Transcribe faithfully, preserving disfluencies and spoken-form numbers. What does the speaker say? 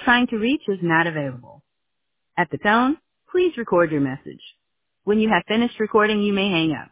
trying to reach is not available. At the tone, please record your message. When you have finished recording, you may hang up.